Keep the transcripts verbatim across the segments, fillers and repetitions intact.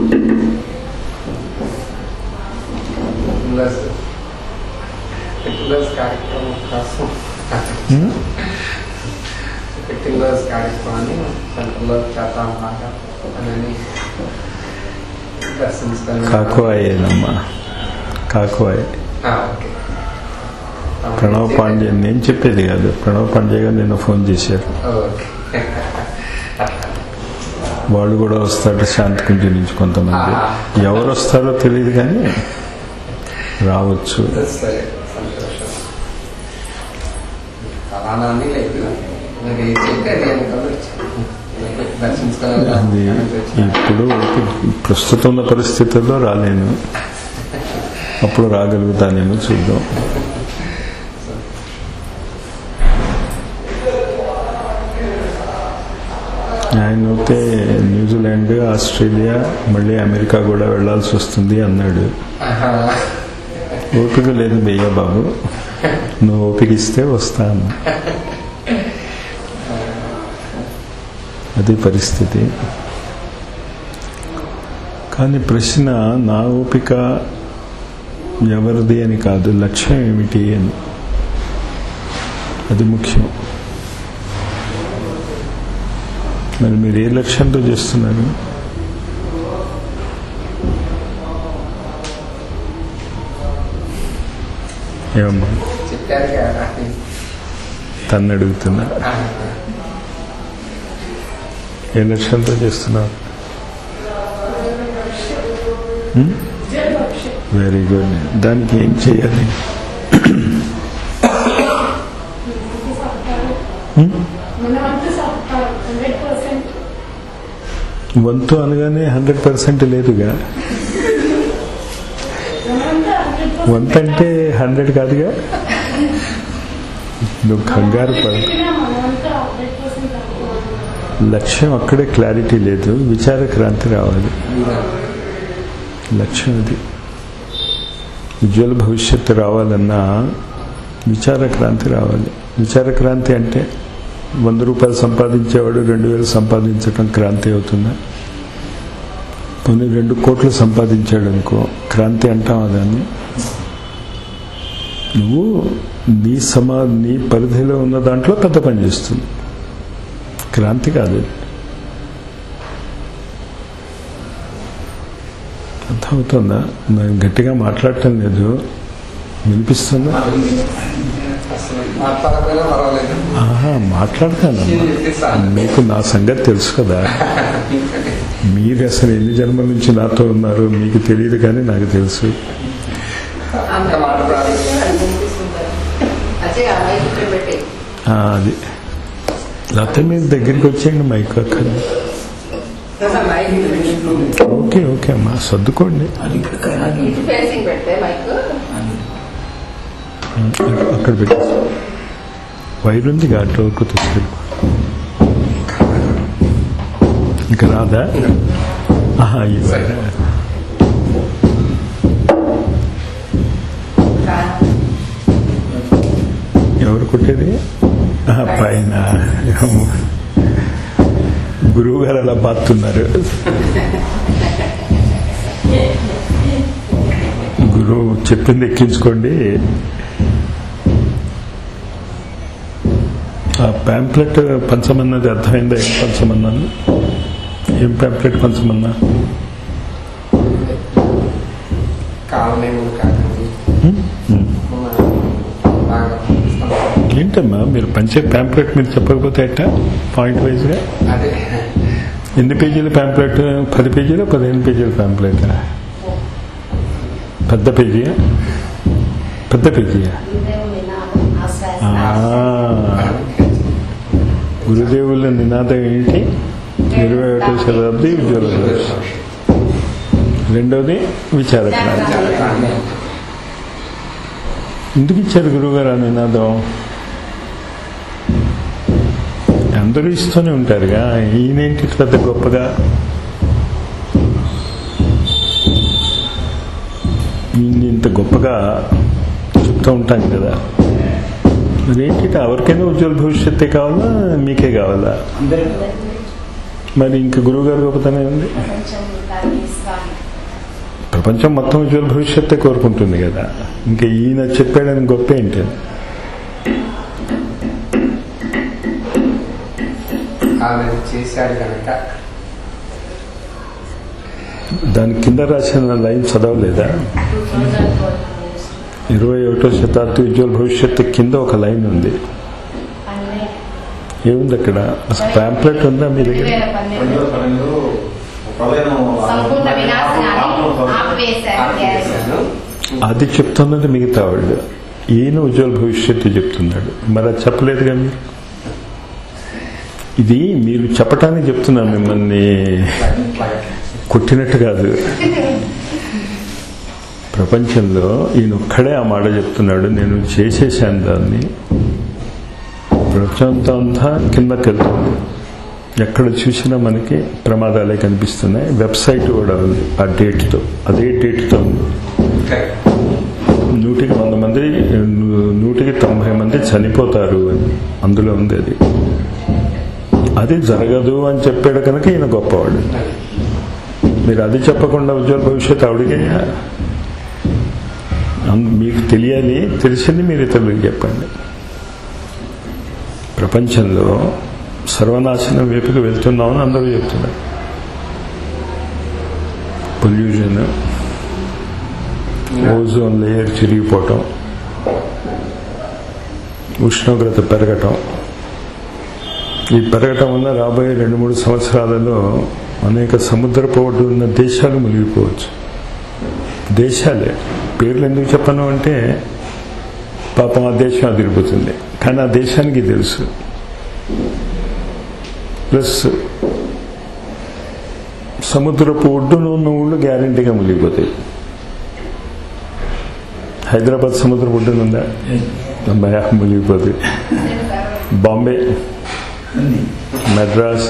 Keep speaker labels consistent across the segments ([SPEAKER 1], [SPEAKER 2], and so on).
[SPEAKER 1] కార్యక్రమం కోసం పుట్టినరోజు కార్యక్రమాన్ని సెంటర్లో చేద్దాం అని దర్శించుకొని
[SPEAKER 2] కాకువాయేనమ్మా కాకువాయే
[SPEAKER 1] ఓకే.
[SPEAKER 2] ప్రణవ్ పాండే నేను చెప్పేది కాదు, ప్రణవ్ పాండే గారు నిన్న ఫోన్ చేశారు.
[SPEAKER 1] ఓకే.
[SPEAKER 2] వాళ్ళు కూడా వస్తారు శాంతి కుంటి నుంచి కొంతమంది. ఎవరు వస్తారో తెలియదు కానీ రావచ్చు.
[SPEAKER 1] సరే, సంతోషం. ఫలానాన్ని లేదు, నాకు చెప్పేది దర్శించుకోవాలి.
[SPEAKER 2] అది ఇప్పుడు ప్రస్తుతం ఉన్న పరిస్థితుల్లో రాలేను, అప్పుడు రాగలుగుతానేమో చూద్దాం. ఆయన అయితే న్యూజిలాండ్, ఆస్ట్రేలియా, మళ్ళీ అమెరికా కూడా వెళ్లాల్సి వస్తుంది అన్నాడు. ఓపిక లేదు భయ్యా బాబు, నువ్వు ఓపిక ఇస్తే వస్తాను. అది పరిస్థితి. కానీ ప్రశ్న నా ఓపిక ఎవరిది అని కాదు, లక్ష్యం ఏమిటి అని, అది ముఖ్యం. మరి మీరు ఏ లక్ష్యంతో చేస్తున్నారు? ఏమమ్మా తన్ను అడుగుతున్నా, ఏ లక్ష్యంతో చేస్తున్నారు? Very good. దానికి ఏం చేయాలి? వంతు అనగానే హండ్రెడ్ పర్సెంట్ లేదుగా. వంత అంటే హండ్రెడ్ కాదుగా. నువ్వు కంగారు పడ. లక్ష్యం అక్కడే క్లారిటీ లేదు, విచార క్రాంతి రావాలి. లక్ష్యం అది. ఉజ్వల భవిష్యత్తు రావాలన్నా విచార క్రాంతి రావాలి. విచార క్రాంతి అంటే వంద రూపాయలు సంపాదించేవాడు రెండు వేలు సంపాదించడం క్రాంతి అవుతుందా? పోనీ రెండు కోట్లు సంపాదించాడు అనుకో, క్రాంతి అంటావా దాన్ని? నువ్వు నీ సమా నీ పరిధిలో ఉన్న దాంట్లో పెద్ద పని చేస్తుంది, క్రాంతి కాదు. అర్థమవుతుందా? నేను గట్టిగా మాట్లాడటం లేదు, వినిపిస్తుందా? ఆహా, మాట్లాడతానమ్మా. మీకు నా సంగతి తెలుసు కదా. మీరు అసలు ఎన్ని జన్మల నుంచి నాతో ఉన్నారు మీకు తెలియదు, కానీ నాకు తెలుసు. అది లేకపోతే మీరు దగ్గరికి వచ్చేయండి, మైక్ అక్కడ. ఓకే ఓకే అమ్మా, సర్దుకోండి. అక్కడ పెట్టి వైర్ ఉంది, అటు వరకు తీసుకెళ్ళి. ఇంకా రాదా? ఆహా, ఈ వైర్ ఎవరు కొట్టేది? పైన గురువు గారు అలా బాతున్నారు. గురువు చెప్పింది ఎక్కించుకోండి. ఆ ప్యాంప్లెట్ పంచమన్నది అర్థమైందా? ఏం పంచమన్నాను? ఏం ప్యాంప్లెట్ పంచమన్నా? ఏంటమ్మా మీరు పంచే ప్యాంప్లెట్ మీరు చెప్పకపోతే ఎట్టా? పాయింట్ వైజ్గా ఎన్ని పేజీల ప్యాంప్లెట్? పది పేజీలు పదిహేను పేజీల ప్యాంప్లెట్? పెద్ద పేజీయా? పెద్ద పేజీయా? గురుదేవుల నినాదం ఏంటి? ఇరవై ఒకటో శతాబ్ది ఉజ్వల భవిష్యత్తు. రెండవది విచార క్రాంతి. ఎందుకు ఇచ్చారు గురువుగారు ఆ నినాదం? అందరూ ఇస్తూనే ఉంటారుగా, ఈయనేంటి పెద్ద గొప్పగా? ఈయన ఇంత గొప్పగా చెప్తూ ఉంటాం కదా, మరేంటి ఎవరికైనా ఉజ్వల భవిష్యత్తే కావాలా మీకే కావాలా? మరి ఇంక గురువు గారు గొప్పతనం ఉంది. ప్రపంచం మొత్తం ఉజ్వల భవిష్యత్తే కోరుకుంటుంది కదా, ఇంకా ఈయన చెప్పాడని గొప్ప ఏంటి?
[SPEAKER 1] చేశాడు కనుక
[SPEAKER 2] దాని కింద రాసిన లైన్ చదవలేదా? ఇరవై ఒకటో శతాబ్ది ఉజ్వల భవిష్యత్తు కింద ఒక లైన్ ఉంది. ఏముంది అక్కడ? అసలు ప్యాంప్లెట్ ఉందా మీ దగ్గర? అది చెప్తున్నది మిగతా వాళ్ళు, ఈయన ఉజ్వల భవిష్యత్తు చెప్తున్నాడు. మరి అది చెప్పలేదుగా మీరు. ఇది మీరు చెప్పటానికి చెప్తున్నాను, మిమ్మల్ని కొట్టినట్టు కాదు. ప్రపంచంలో ఈయన ఒక్కడే ఆ మాట చెప్తున్నాడు, నేను చేసేసాను దాన్ని. ప్రపంచంతో అంతా కిందకి వెళ్తుంది, ఎక్కడ చూసినా మనకి ప్రమాదాలే కనిపిస్తున్నాయి. వెబ్సైట్ కూడా ఉంది ఆ డేట్తో, అదే డేట్తో ఉంది. నూటికి వంద మంది నూటికి తొంభై మంది చనిపోతారు అని అందులో ఉంది. అది అది జరగదు అని చెప్పాడు కనుక ఈయన గొప్పవాడు. మీరు అది చెప్పకుండా ఉజ్వల భవిష్యత్తు ఆవిడకే మీకు తెలియాలి, తెలిసింది మీరు ఇతరులకు చెప్పండి. ప్రపంచంలో సర్వనాశనం వైపుకి వెళ్తున్నామని అందరూ చెప్తున్నారు. పొల్యూషన్, ఓజోన్ లేయర్ చిరిగిపోవటం, ఉష్ణోగ్రత పెరగటం. ఈ పెరగటం వల్ల రాబోయే రెండు మూడు సంవత్సరాలలో అనేక సముద్రపు ఒడ్డు ఉన్న దేశాలు మునిగిపోవచ్చు. దేశాలే, పేర్లు ఎందుకు చెప్పను అంటే పాపం ఆ దేశం అదిరిపోతుంది, కానీ ఆ దేశానికి తెలుసు. ప్లస్ సముద్రపు ఒడ్డున ఉన్న ఊళ్ళు గ్యారంటీగా మునిగిపోతాయి. హైదరాబాద్ సముద్రపు ఒడ్డున ఉందా? భయా మునిగిపోతాయి. బాంబే, మద్రాస్,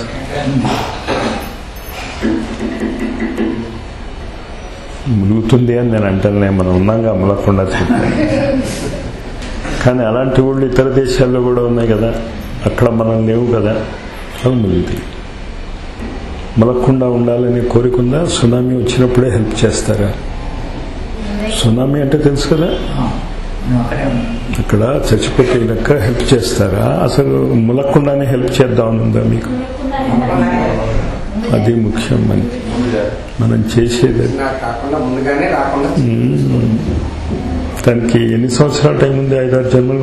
[SPEAKER 2] మునుగుతుంది అని నేను అంటానే, మనం ఉన్నాగా మునగకుండా చెప్తాను. కానీ అలాంటి ఊళ్ళు ఇతర దేశాల్లో కూడా ఉన్నాయి కదా, అక్కడ మనం లేవు కదా, అవి మునుగుతాయి. మునగకుండా ఉండాలని కోరికుందా? సునామీ వచ్చినప్పుడే హెల్ప్ చేస్తారా? సునామీ అంటే తెలుసు కదా, అక్కడ చచ్చిపోతే లెక్క హెల్ప్ చేస్తారా? అసలు మునగకుండానే హెల్ప్ చేద్దామని ఉందా మీకు? అది ముఖ్యం. మనకి మనం చేసేది దానికి ఎన్ని సంవత్సరాల టైం ఉంది? ఐదారు జన్మలు.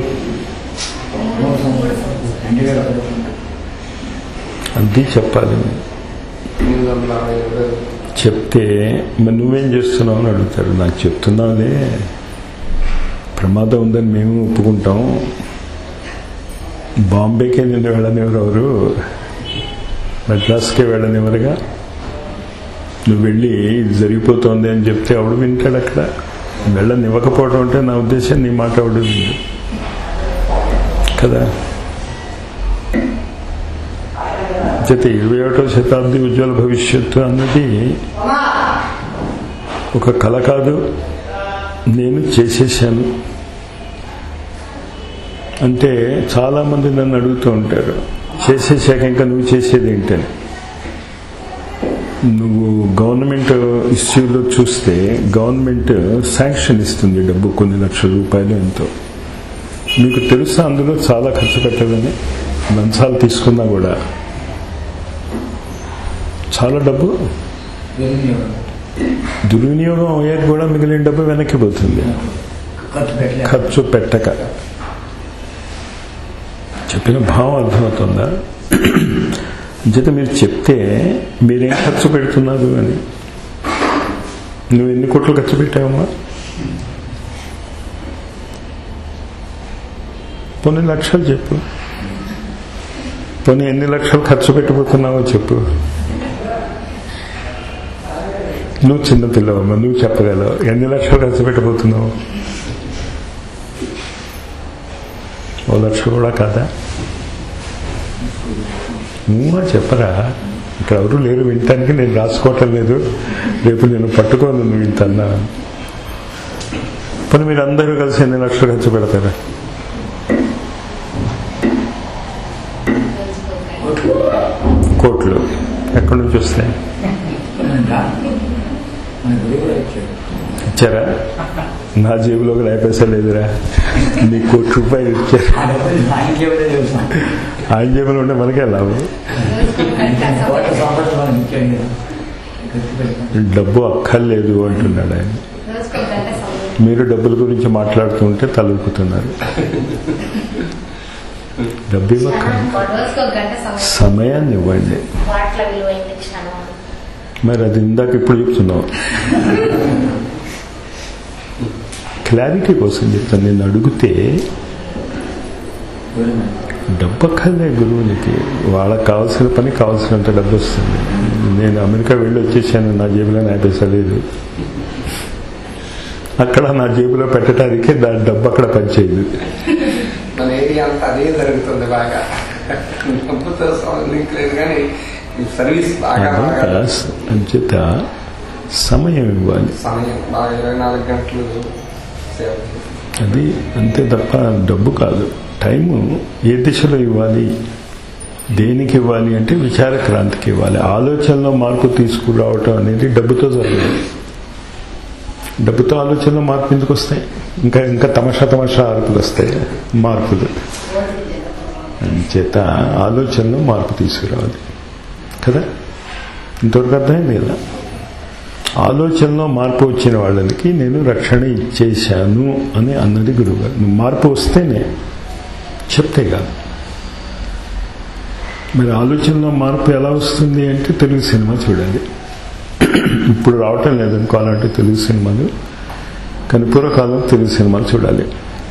[SPEAKER 2] అది చెప్పాలి. చెప్తే మరి నువ్వేం చేస్తున్నావు అని అడుగుతారు. నాకు చెప్తున్నావులే, ప్రమాదం ఉందని మేము ఒప్పుకుంటాం. బాంబేకే నిన్ను వెళ్ళనివ్వరు, మద్రాస్కే వెళ్ళనివ్వరుగా. నువ్వు వెళ్ళి ఇది జరిగిపోతుంది అని చెప్తే ఆవిడ వింటాడు. అక్కడ వెళ్ళనివ్వకపోవడం అంటే నా ఉద్దేశం నీ మాట ఆవిడ విందు కదా. జత ఇరవై ఒకటో శతాబ్ది ఉజ్వల భవిష్యత్తు అన్నది ఒక కళ కాదు, నేను చేసేసాను. అంటే చాలా మంది నన్ను అడుగుతూ ఉంటారు, చేసేసాక ఇంకా నువ్వు చేసేది ఏంటని. నువ్వు గవర్నమెంట్ ఇష్యూలో చూస్తే గవర్నమెంట్ శాంక్షన్ ఇస్తుంది డబ్బు, కొన్ని లక్షల రూపాయలు ఎంతో. మీకు తెలుసా అందులో చాలా ఖర్చు పెట్టదని? లంచాలు తీసుకున్నా కూడా చాలా డబ్బు దుర్వినియోగం అయ్యేది కూడా మిగిలిన డబ్బు వెనక్కి పోతుంది ఖర్చు పెట్టక. చెప్పిన భావం అర్థమవుతుందా? అంచేత మీరు చెప్తే మీరేం ఖర్చు పెడుతున్నారు అని. నువ్వు ఎన్ని కోట్లు ఖర్చు పెట్టావమ్మా? కొన్ని లక్షలు చెప్పు. కొన్ని ఎన్ని లక్షలు ఖర్చు పెట్టబోతున్నావో చెప్పు. నువ్వు చిన్న పిల్లవమ్మా, నువ్వు చెప్పగలవు. ఎన్ని లక్షలు ఖర్చు పెట్టబోతున్నావు? ఓ లక్ష కూడా కాదా? నువ్వు చెప్పరా? ఇక్కడ ఎవరు లేరు వినటానికి, నేను రాసుకోవటం లేదు. రేపు నేను పట్టుకోను నువ్వు ఇంతన్నా. పని మీరు అందరూ కలిసి ఎన్ని లక్షలు ఖర్చు పెడతారా? కోట్లు. ఎక్కడి నుంచి వస్తాయి? ఇచ్చారా? నా జేబులో కూడా పైసా లేదురా, నీ కోటి రూపాయలు ఇచ్చారు. ఆయన జేబులో ఉంటే మనకే లాభం. డబ్బు అక్కర్లేదు అంటున్నాడు ఆయన. మీరు డబ్బుల గురించి మాట్లాడుతుంటే తలూపుతున్నారు. డబ్బు సమయాన్ని ఇవ్వండి. మరి అది ఇందాక ఇప్పుడు చెప్తున్నావు. క్లారిటీ కోసం చెప్తాను. నేను అడిగితే డబ్బు అక్కర్లే గురువునికి, వాళ్ళకి కావాల్సిన పని కావాల్సినంత డబ్బు వస్తుంది. నేను అమెరికా వెళ్ళి వచ్చేసాను, నా జేబులో నా పైసా లేదు. అక్కడ నా జేబులో పెట్టడానికి దాని డబ్బు అక్కడ పనిచేయదు.
[SPEAKER 1] మన ఏరియా అంతా అదే జరుగుతుంది బాగా. డబ్బుతో లింక్ లేదు కానీ సర్వీస్ బాగా
[SPEAKER 2] అంచేత సమయం ఇవ్వాలి.
[SPEAKER 1] సమయం బాగా ఇరవై నాలుగు గంటలు సేవ.
[SPEAKER 2] అది అంతే తప్ప డబ్బు కాదు. టైము ఏ దిశలో ఇవ్వాలి, దేనికి ఇవ్వాలి అంటే విచార క్రాంతికి ఇవ్వాలి. ఆలోచనలో మార్పు తీసుకురావటం అనేది డబ్బుతో జరగదు. డబ్బుతో ఆలోచనలో మార్పు ఎందుకు వస్తాయి? ఇంకా ఇంకా తమాషా తమాషా అరుపులు వస్తాయి మార్పులు. చేత ఆలోచనలో మార్పు తీసుకురావాలి కదా. ఇంతవరకు అర్థమైంది కదా. ఆలోచనలో మార్పు వచ్చిన వాళ్ళకి నేను రక్షణ ఇచ్చేశాను అని అన్నది గురువుగారు. మార్పు వస్తేనే చెప్తే కాదు. మరి ఆలోచనలో మార్పు ఎలా వస్తుంది అంటే తెలుగు సినిమా చూడాలి. ఇప్పుడు రావటం లేదనుకోవాలంటే తెలుగు సినిమాలు, కానీ పూర్వకాలం తెలుగు సినిమాలు చూడాలి.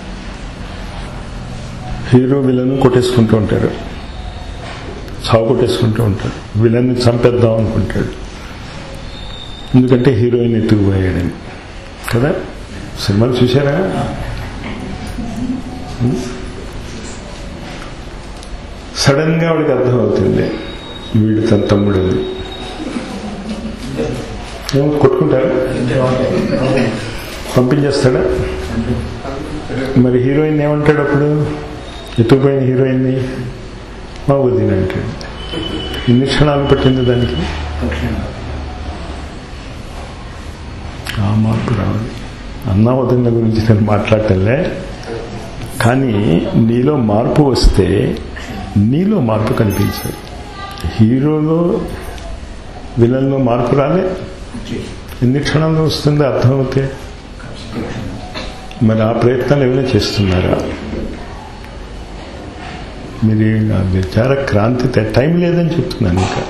[SPEAKER 2] హీరో విలన్ కొట్టేసుకుంటూ ఉంటారు, చావు కొట్టేసుకుంటూ ఉంటారు. విలన్ చంపేద్దాం అనుకుంటాడు, ఎందుకంటే హీరోయిన్ ఎత్తుకుపోయాడని కదా. సినిమాలు చూసారా? సడన్ గా వాడికి అర్థమవుతుంది వీడు తన తమ్ముడు అని. ఏమో కొట్టుకుంటారా? పంపించేస్తాడా? మరి హీరోయిన్ ఏమంటాడు అప్పుడు? ఎత్తుకుపోయిన హీరోయిన్ని మా వదిన అంటాడు. ఎన్ని క్షణాలు పట్టింది దానికి? ఆ మార్పు రావాలి. అన్న వదిన గురించి నేను మాట్లాడటంలే, కానీ నీలో మార్పు వస్తే నీలో మార్పు కనిపించాలి. హీరోలో విలన్లో మార్పు రాలే, ఎన్ని క్షణాల్లో వస్తుందో అర్థమవుతే. మరి ఆ ప్రయత్నాలు ఏమైనా చేస్తున్నారా మీరు? విచార క్రాంతి టైం లేదని చెప్తున్నాను. ఇంకా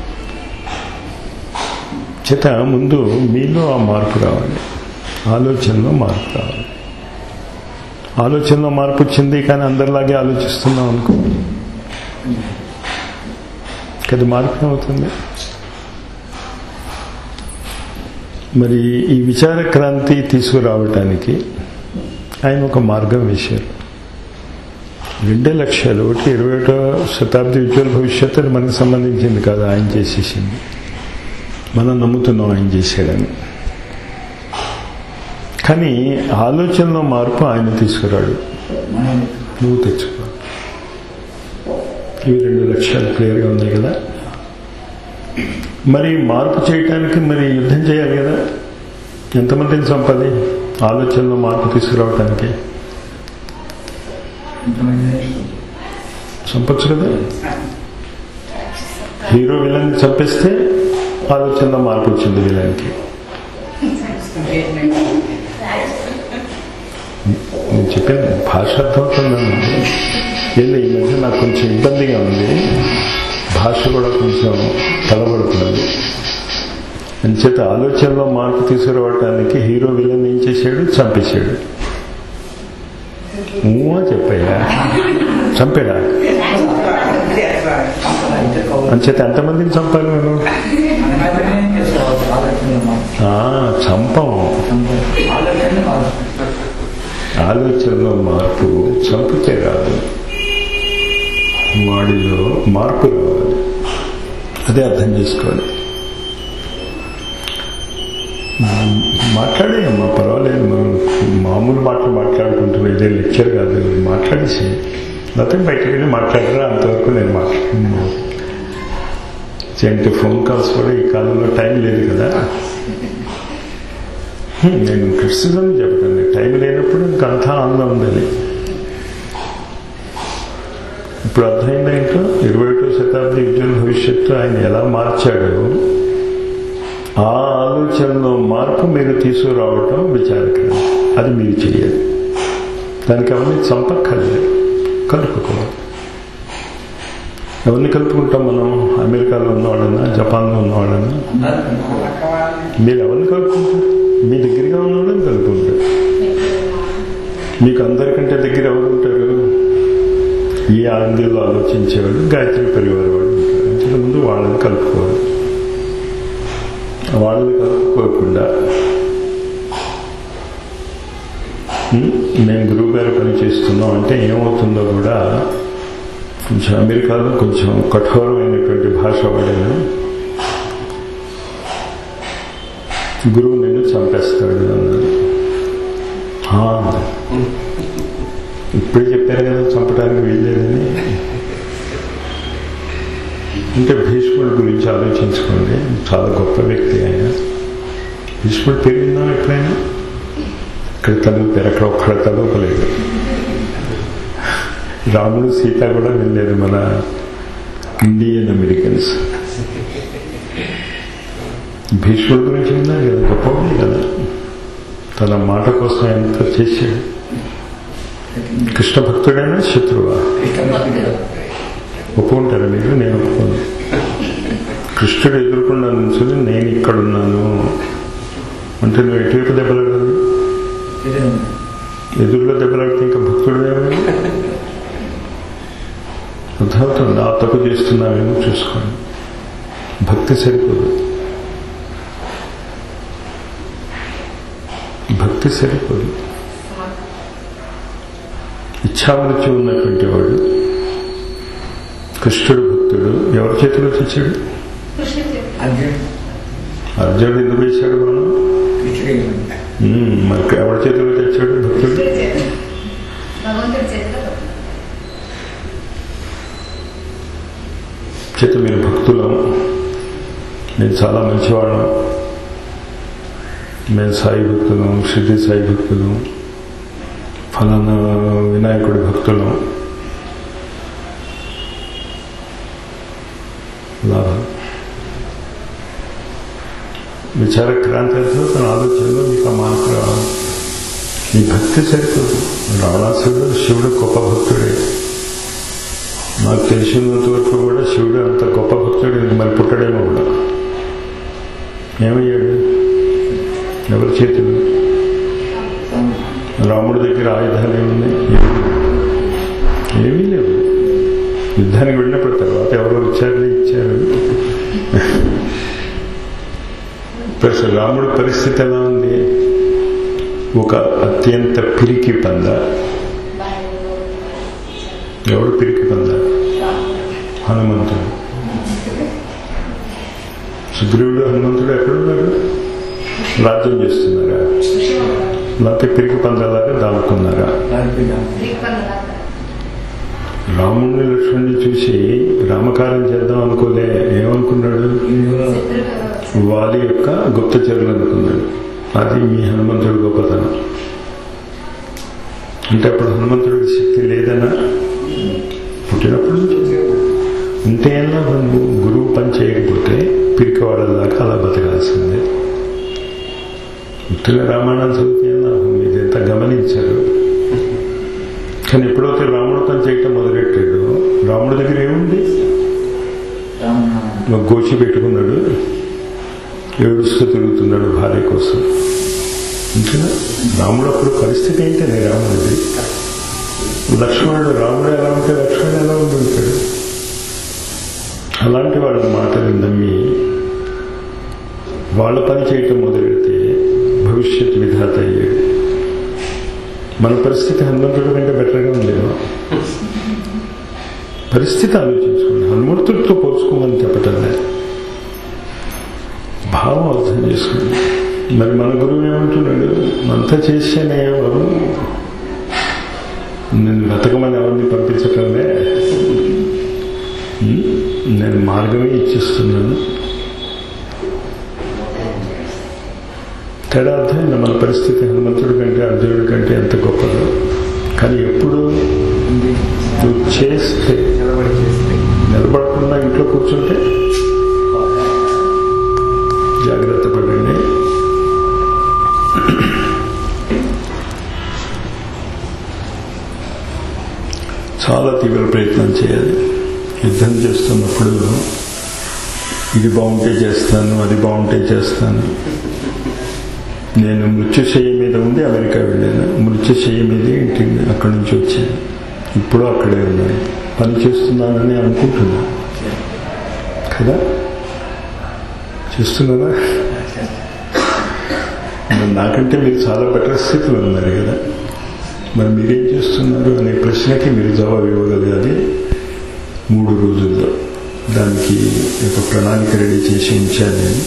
[SPEAKER 2] చేత ముందు మీలో ఆ మార్పు రావాలి, ఆలోచనలో మార్పు రావాలి. ఆలోచనలో మార్పు వచ్చింది కానీ అందరిలాగే ఆలోచిస్తున్నాం అనుకో, అది మార్పు అవుతుంది. మరి ఈ విచార క్రాంతి తీసుకురావటానికి ఆయన ఒక మార్గం వేశారు. రెండే లక్ష్యాలు. ఒకటి ఇరవై ఒకటో శతాబ్ది ఉజ్వల భవిష్యత్తు, అది మనకు సంబంధించింది కాదు, ఆయన చేసేసింది. మనం నమ్ముతున్నాం ఆయన చేశాడని. కానీ ఆలోచనలో మార్పు ఆయన తీసుకురాడు, నువ్వు తెచ్చుకో. ఇవి రెండు లక్ష్యాలు క్లియర్గా ఉన్నాయి కదా. మరి మార్పు చేయటానికి మరి యుద్ధం చేయాలి కదా. ఎంతమందిని చంపాలి ఆలోచనలో మార్పు తీసుకురావటానికి? చంపచ్చు కదా. హీరో విలన్ చంపేస్తే ఆలోచనలో మార్పు వచ్చింది విలన్కి. నేను చెప్పాను భాష అర్థమవుతున్నాను. ఏదో ఈ మధ్య నాకు కొంచెం ఇబ్బందిగా ఉంది, భాష కూడా కొంచెం తలబడుతున్నది. అంచేత ఆలోచనలో మార్పు తీసుకురావటానికి హీరో విలన్ ఏం చేశాడు? చంపేశాడు. ఊహ చెప్పయ్యా, చంపాడా? అంచేత ఎంతమందిని చంపాలి నేను? చంపం. ఆలోచనలో మార్పు చంపితే రాదు, వాడిలో మార్పు రావాలి. అదే అర్థం చేసుకోవాలి. మాట్లాడేయమ్మా, పర్వాలేదు. మనం మామూలు మాటలు మాట్లాడుకుంటున్నాం, ఇదే లెక్చర్ కాదు. మాట్లాడేసి లేకపోతే బయటకు వెళ్ళి మాట్లాడరా, అంతవరకు నేను మాట్లాడుతున్నాను. అంటే ఫోన్ కాల్స్ కూడా ఈ కాలంలో టైం లేదు కదా. నేను క్రిస్టిజం చెప్తాను, టైం లేనప్పుడు ఇంకా అంతా ఆనందం ఉండాలి. ఇప్పుడు అర్థమైందా ఏంటో ఇరవై ఒకటో శతాబ్ది ఉజ్వల భవిష్యత్తు ఆయన ఎలా మార్చాడో ఆ ఆలోచనలో మార్పు మీరు తీసుకురావటం విచారకరం. అది మీరు చేయాలి. దానికి అవన్నీ చంపక్కర్లేదు, కలుపుకోవాలి. ఎవరిని కలుపుకుంటాం మనం? అమెరికాలో ఉన్నవాళ్ళన్నా, జపాన్లో ఉన్నవాళ్ళన్నా? మీరు ఎవరిని కలుపుకుంటారు? మీ దగ్గరగా ఉన్నవాళ్ళని కలుపుకుంటారు. మీకు అందరికంటే దగ్గర ఎవరు ఉంటారు? ఈ ఆనందంలో ఆలోచించేవాళ్ళు గాయత్రి పరివారం వాళ్ళు ఉంటారు. ఇంతకు ముందు వాళ్ళని కలుపుకోవాలి. వాళ్ళని కలుపుకోకుండా మేము గురువు గారు పని చేస్తున్నాం అంటే ఏమవుతుందో కూడా కొంచెం అమెరికాలో కొంచెం కఠోరమైనటువంటి భాష వాడాను. గురువు నిన్ను చంపేస్తాడు అన్నారు. ఇప్పుడే చెప్పారు కదా చంపడానికి వీల్లేదని. అంటే భీష్ముడి గురించి ఆలోచించుకోండి. చాలా గొప్ప వ్యక్తి ఆయన. భీష్ముడు పెరిగిందా ఎప్పుడైనా? ఇక్కడ చదువుతారు, అక్కడ ఒక్కడ చదువుకోలేదు. రాముడు సీత కూడా వెళ్ళలేదు మన ఇండియన్ అమెరికన్స్. భీష్ముడి గురించి విన్నారు కదా, గొప్పవాడు కదా. తన మాట కోసం ఎంత చేశాడు. కృష్ణ భక్తుడైనా శత్రువా? ఒప్పుకుంటారా మీరు? నేను ఒప్పుకోను. కృష్ణుడు ఎదుర్కొన్నా నుంచుని నేను ఇక్కడున్నాను అంటే నువ్వు ఎటువైపు దెబ్బలాడాలి? ఎదురులో దెబ్బలాడితే ఇంకా భక్తుడు ఏమైనా అర్థమవుతుంది. ఆ తప్పు చేస్తున్నావేమో చూసుకోండి. భక్తి సరిపోదు, భక్తి సరిపోదు. ఇచ్ఛామృత్యు ఉన్నటువంటి వాడు కృష్ణుడు భక్తుడు. ఎవరి చేతిలో తెచ్చాడు? అర్జునుడు ఎందుకు వేశాడు మనం? మరి ఎవరి చేతిలో తెచ్చాడు భక్తుడు? చేత మీరు భక్తులం, నేను చాలా మంచివాళ్ళం, మేము సాయి భక్తులం, సిద్ధి సాయి భక్తులం, ఫలానా వినాయకుడి భక్తులం. లాభం విచార క్రాంతితో తన ఆలోచనలో మీకు ఆ మార్పు రావాలి. మీ భక్తి సరిపోదు. రావణాసుడు శివుడు గొప్ప భక్తుడే. నాకు తెలిసినంత వరకు కూడా శివుడు అంత గొప్ప భక్తుడు మరి పుట్టడేమో కూడా. ఏమయ్యాడు? ఎవరి చేతులు? రాముడి దగ్గర ఆయుధాలు ఏమున్నాయి? ఏమీ లేవు. యుద్ధానికి వెళ్ళినప్పుడు తర్వాత ఎవరో వచ్చారని ఇచ్చారు. ప్రశ్న రాముడి పరిస్థితి ఎలా ఉంది? ఒక అత్యంత పిరికి పంద. ఎవడు పిరికి పంద? హనుమంతుడు. సుగ్రీవుడు హనుమంతుడు ఎక్కడున్నారు? రాజ్యం చేస్తున్నారా? లేకపోతే పిరికి పందాలాగా దాముకున్నారా? రాముడిని లక్ష్మణుని చూసి రామకార్యం చేద్దాం అనుకోలే. ఏమనుకున్నాడు? వాలి యొక్క గుప్తచరులు అనుకున్నాడు. అది మీ హనుమంతుడు గొప్పతనం. అంటే అప్పుడు హనుమంతుడికి శక్తి లేదనా? పుట్టినప్పుడు ఉంటే ఎలా నువ్వు గురువు పని చేయకపోతే పిరికి వాళ్ళదాకా అలా బతకాల్సిందే. ఉత్తర రామాయణం చదివితే మీరు ఎంత గమనించారు. కానీ ఎప్పుడైతే రాముడు పని చేయటం మొదలెట్టాడు, రాముడి దగ్గర ఏముంది? గోచి పెట్టుకున్నాడు, ఏడుస్తూ తిరుగుతున్నాడు భార్య కోసం. అంతేనా? రాముడు అప్పుడు పరిస్థితి ఏంటనే రాముడిది. లక్ష్మణుడు రాముడు ఎలా ఉంటే లక్ష్మణుడు ఎలా ఉండి ఉంటాడు. అలాంటి వాళ్ళ మాటలు నమ్మి వాళ్ళ పని చేయటం మొదలెడితే భవిష్యత్ విధాత అయ్యాడు. మన పరిస్థితి హనుమంతుడి కంటే బెటర్గా ఉండేవా? పరిస్థితి ఆలోచించుకోండి. హనుమంతుడితో పోల్చుకోమని చెప్పటం లేదు, భావం అర్థం చేసుకోండి. మరి మన గురువు ఏమంటున్నాడు? అంతా చేసేనే ఎవరు నేను బతకమని ఎవరిని పంపించటంలే. నేను మార్గమే ఇచ్చిస్తున్నాను. తేడా అర్థమైంది. మన పరిస్థితి హనుమంతుడి కంటే అర్జునుడి కంటే ఎంత గొప్పదో. కానీ ఎప్పుడు నువ్వు చేస్తే, నిలబడకుండా ఇంట్లో కూర్చుంటే జాగ్రత్త పడండి. చాలా తీవ్ర ప్రయత్నం చేయాలి. యుద్ధం చేస్తున్నప్పుడు ఇది బాగుంటే చేస్తాను, అది బాగుంటే చేస్తాను. నేను మృత్యుశయ్య మీద ఉండి అమెరికా వెళ్ళాను. మృత్యుశయ్య మీదే ఇంటి అక్కడి నుంచి వచ్చాను. ఇప్పుడు అక్కడే ఉన్నాను. పని చేస్తున్నానని అనుకుంటున్నా కదా, చేస్తున్నారా? నాకంటే మీరు చాలా బెటర్ స్థితిలో ఉన్నారు కదా. మరి మీరేం చేస్తున్నారు అనే ప్రశ్నకి మీరు జవాబు ఇవ్వగలగాలి మూడు రోజుల్లో. దానికి ఒక ప్రణాళిక రెడీ చేసి ఉంచాను నేను.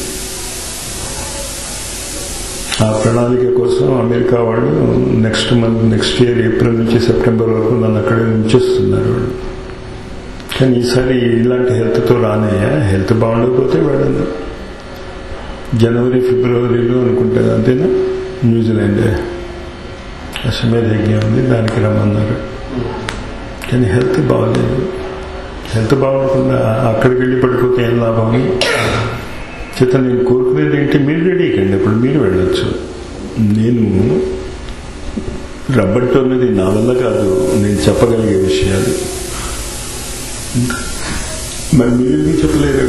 [SPEAKER 2] ఆ ప్రణాళిక కోసం అమెరికా వాళ్ళు next month next year April నుంచి సెప్టెంబర్ వరకు నన్ను అక్కడే ఉంచేస్తున్నారు వాళ్ళు. కానీ ఈసారి ఇలాంటి హెల్త్తో రానయ్యా, హెల్త్ బాగుండకపోతే వెళ్ళను. జనవరి ఫిబ్రవరిలో అనుకుంటాను, అంతేనా? న్యూజిలాండ్ అశ్వమేధ యజ్ఞం ఉంది, దానికి రమ్మన్నారు. కానీ హెల్త్ బాగలేదు. హెల్త్ బాగుండకుండా అక్కడికి వెళ్ళి పడిపోతే ఏం లాభం? చేత నేను కోరుకునేది ఏంటి, మీరు రెడీ కండి, ఇప్పుడు మీరు వెళ్ళొచ్చు. నేను రబ్బంటోన్నది నా వల్ల కాదు, నేను చెప్పగలిగే విషయాలు. మరి మీరు చెప్పలేరు.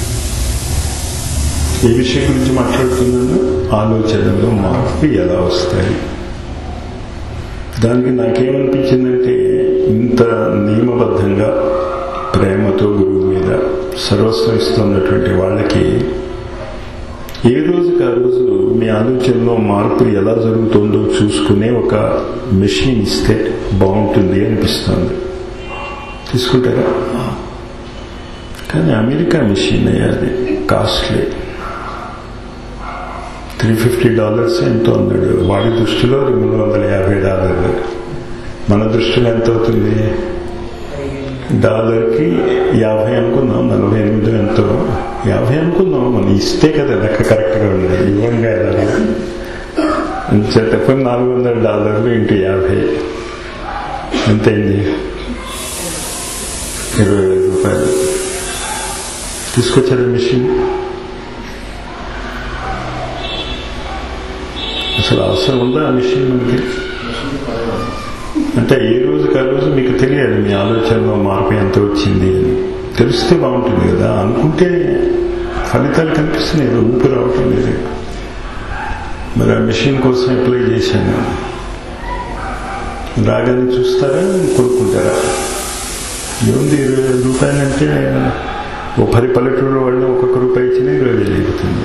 [SPEAKER 2] ఏ విషయం గురించి మాట్లాడుతున్నాను? ఆలోచనలో మార్పు ఎలా వస్తాయి. దానికి నాకేమనిపించిందంటే, ఇంత నియమబద్ధంగా ప్రేమతో గురువు మీద సర్వస్వం ఇస్తున్నటువంటి వాళ్ళకి ఏ రోజుకి ఆ రోజు మీ ఆలోచనలో మార్పు ఎలా జరుగుతుందో చూసుకునే ఒక మెషిన్ ఇస్తే బాగుంటుంది అనిపిస్తుంది. తీసుకుంటారా? కానీ అమెరికా మెషిన్ అయ్యాది కాస్ట్లీ. త్రీ ఫిఫ్టీ డాలర్స్ ఎంతో అన్నాడు వాడి దృష్టిలో. రెండు వందల యాభై డాలర్లు మన దృష్టిలో ఎంత అవుతుంది? డాలర్కి యాభై అనుకుందాం, నలభై ఎనిమిది ఎంతో యాభై అనుకుందాం. మనం ఇస్తే కదా లెక్క కరెక్ట్గా ఉండేది. ఇవ్వంగా ఎలా చెప్పని నాలుగు వందల డాలర్లు ఇంటూ యాభై ఎంతైంది? ఇరవై వేల రూపాయలు. తీసుకొచ్చారు మిషన్. అసలు అవసరం ఉందా ఆ మిషన్ మనకి? అంటే ఏ రోజుకి ఆ రోజు మీకు తెలియాలి మీ ఆలోచనలో మార్పు ఎంత వచ్చింది అని. తెలిస్తే బాగుంటుంది కదా. అనుకుంటే ఫలితాలు కనిపిస్తున్నాయి, ఊపి రావటం లేదు. మరి ఆ మిషన్ కోసం అప్లై చేశాను. రాగానే చూస్తారా, కొనుక్కుంటారా? ఏముంది ఇరవై వేల రూపాయలంటే ఓ పది పల్లెటూరు వాళ్ళు ఒక్కొక్క రూపాయి ఇచ్చినా ఇరవై వేలు అయిపోతుంది.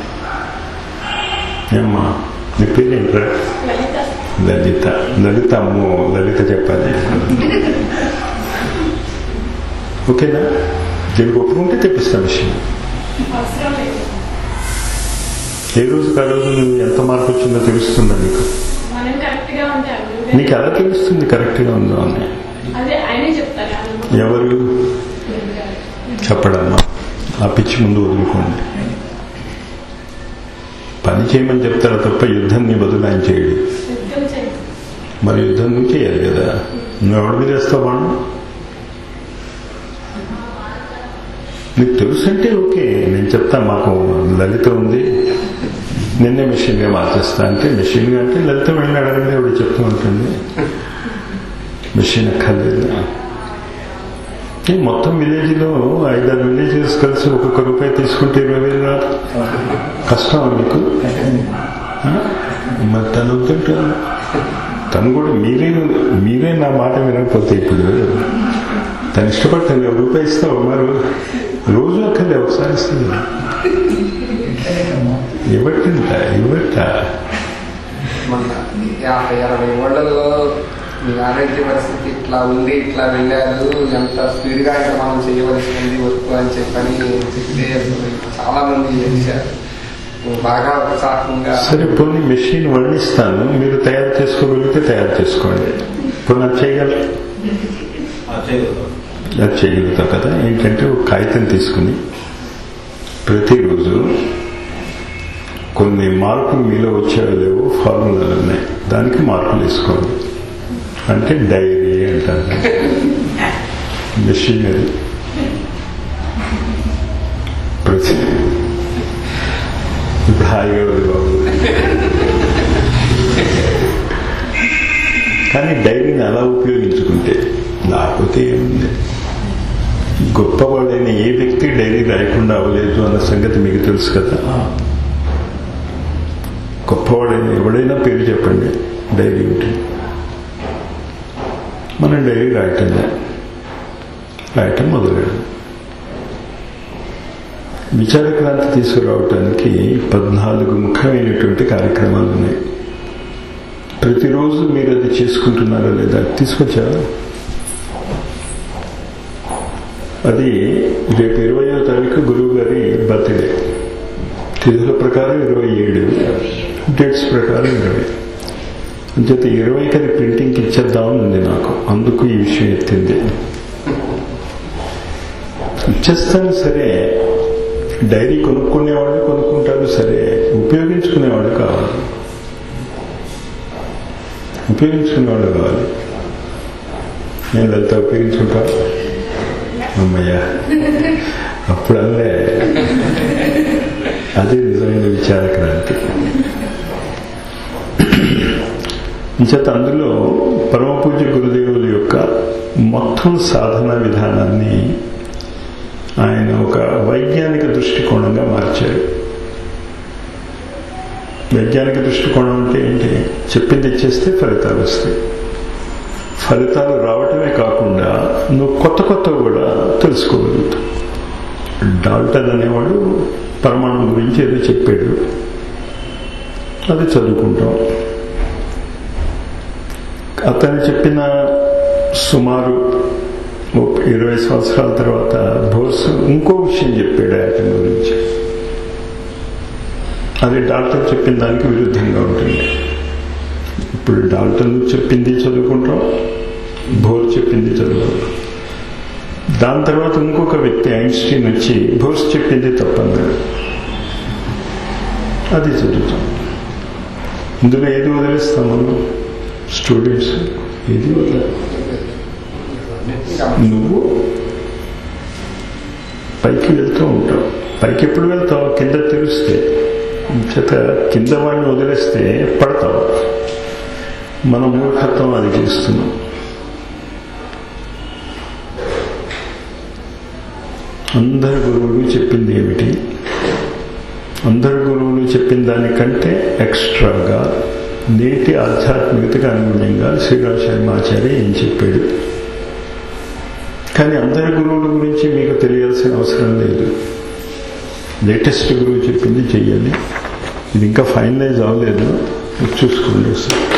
[SPEAKER 2] ఏమ్మా నీ పేరేంట్రా? లలిత. లలిత అమ్మో, లలిత చెప్పాలి. ఓకేనా? దీనికి ఒప్పుకుంటే తెప్పిస్తాను విషయం. ఏ రోజుకి ఆ రోజు నువ్వు ఎంత మార్పు వచ్చిందో తెలుస్తుందా నీకు? నీకు ఎలా తెలుస్తుంది కరెక్ట్గా ఉందో అని? ఎవరు చెప్పడమ్మా? ఆ పిచ్చి ముందు వదులుకోండి. పని చేయమని చెప్తారా తప్ప యుద్ధం నీ బదులు ఆయన చేయడు. మరి యుద్ధం నువ్వు చేయాలి కదా. నువ్వు ఎవరి మీద వేస్తావు బాణం? నీకు తెలుసు అంటే ఓకే, నేను చెప్తా. మాకు లలిత ఉంది, నిన్నే మెషిన్గా మార్చేస్తా అంటే, మెషిన్గా అంటే లలిత వెళ్ళి అడగండి ఎవడు చెప్తూ ఉంటుంది. మెషిన్ అక్కర్లేదు. మొత్తం విలేజ్లో ఐదారు విలేజెస్ కలిసి ఒక్కొక్క రూపాయి తీసుకుంటే ఇరవై వేలు రాదు. కష్టం మీకు. మరి తను వద్దంటారు. తను కూడా మీరే మీరే నా మాట వినకపోతే ఇప్పుడు తను ఇష్టపడతాను. ఒక రూపాయి ఇస్తావు మరి రోజు అక్కర్లే, ఒకసారి ఇస్తుంది. ఇవ్వట్టింట ఇవ్వట.
[SPEAKER 1] మన యాభై అరవై ఏళ్లలో మీ ఆరోగ్య పరిస్థితి ఇట్లా ఉంది, ఇట్లా వెళ్ళారు, ఎంత స్పీడ్గా ఇంకా మనం చేయవలసి ఉంది వర్క్ అని చెప్పని చెప్తే చాలా మంది చేశారు. బాగా ఉత్సాహంగా.
[SPEAKER 2] సరే పోనీ మెషిన్ వర్ణిస్తాను, మీరు తయారు చేసుకోగలిగితే తయారు చేసుకోండి. ఇప్పుడు నాకు చేయగలరు? అది చేయగలుగుతాం కదా. ఏంటంటే ఒక కాగితం తీసుకుని ప్రతిరోజు కొన్ని మార్కులు మీలో వచ్చాయో లేవో ఫార్ములాలు ఉన్నాయి, దానికి మార్కులు వేసుకోండి. అంటే డైరీ అంటారు, మెషినరీ. ప్రతి ఇప్పుడు హాయిగా ఉంది బాబు. కానీ డైరీని అలా ఉపయోగించుకుంటే, లేకపోతే ఏముంది. గొప్పవాడైన ఏ వ్యక్తి డైరీ రాయకుండా అవ్వలేదు అన్న సంగతి మీకు తెలుసు కదా. గొప్పవాడైన ఎవడైనా పేరు చెప్పండి, డైరీ ఉంటుంది. మనం డైరీ రాయటం రాయటం మొదలెడు. విచారక్రాంతి తీసుకురావటానికి పద్నాలుగు ముఖ్యమైనటువంటి కార్యక్రమాలు ఉన్నాయి. ప్రతిరోజు మీరు అది చేసుకుంటున్నారా లేదా? తీసుకొచ్చారా? అది రేపు ఇరవయో తారీఖు గురువు గారి బర్త్డే. తిథుల ప్రకారం ఇరవై ఏడు, డేట్స్ ప్రకారం ఇరవై. అంచేత ఇరవైకి అది ప్రింటింగ్కి ఇచ్చేద్దామని ఉంది నాకు. అందుకు ఈ విషయం ఎత్తింది. ఇచ్చేస్తాను సరే, డైరీ కొనుక్కునేవాళ్ళు కొనుక్కుంటారు సరే, ఉపయోగించుకునేవాళ్ళు కావాలి. ఉపయోగించుకునేవాళ్ళు కావాలి. నేను వెళ్తా ఉపయోగించుకుంటా అమ్మయ్యా అప్పుడల్లే. అదే నిజమైన విచారక్రాంతి. చేత అందులో పరమ పూజ్య గురుదేవుల యొక్క మొత్తం సాధన విధానాన్ని ఆయన ఒక వైజ్ఞానిక దృష్టికోణంగా మార్చారు. వైజ్ఞానిక దృష్టికోణం అంటే ఏంటి? చెప్పింది ఇచ్చేస్తే ఫలితాలు వస్తాయి. ఫలితాలు రావటమే కాకుండా నువ్వు కొత్త కొత్త కూడా తెలుసుకోగలుగుతావు. డాల్టన్ అనేవాడు పరమాణు గురించి ఏదో చెప్పాడు, అది చదువుకుంటాం. అతను చెప్పిన సుమారు ఇరవై సంవత్సరాల తర్వాత బోస్ ఇంకో విషయం చెప్పాడు యాటం గురించి. అది డాల్టన్ చెప్పిన దానికి విరుద్ధంగా ఉంటుంది. ఇప్పుడు డాల్టన్ చెప్పింది చదువుకుంటాం, బోర్ చెప్పింది చదువుకుంటాం. దాని తర్వాత ఇంకొక వ్యక్తి ఐన్స్టీన్ వచ్చి బోస్ చెప్పింది తప్పన్నాడు, అది చదువుతాం. ఇందులో ఏది వదిలేస్తాం మనం స్టూడెంట్స్? ఏది వదిలే. నువ్వు పైకి వెళ్తూ ఉంటావు. పైకి ఎప్పుడు వెళ్తావు? కింద తెలిస్తే. చేత కింద వాడిని వదిలేస్తే పడతావు. మన మూర్ఖత్వం అది చేస్తున్నాం. అందరు గురువులు చెప్పింది ఏమిటి? అందరు గురువులు చెప్పిన దానికంటే ఎక్స్ట్రాగా నేటి ఆధ్యాత్మికతకు అనుగుణంగా శ్రీరామ్ శర్మాచార్య ఏం చెప్పాడు. కానీ అందరి గురువుల గురించి మీకు తెలియాల్సిన అవసరం లేదు. లేటెస్ట్ గురువు చెప్పింది చెయ్యాలి. ఇది ఇంకా ఫైనలైజ్ అవ్వలేదు, చూసుకోండి.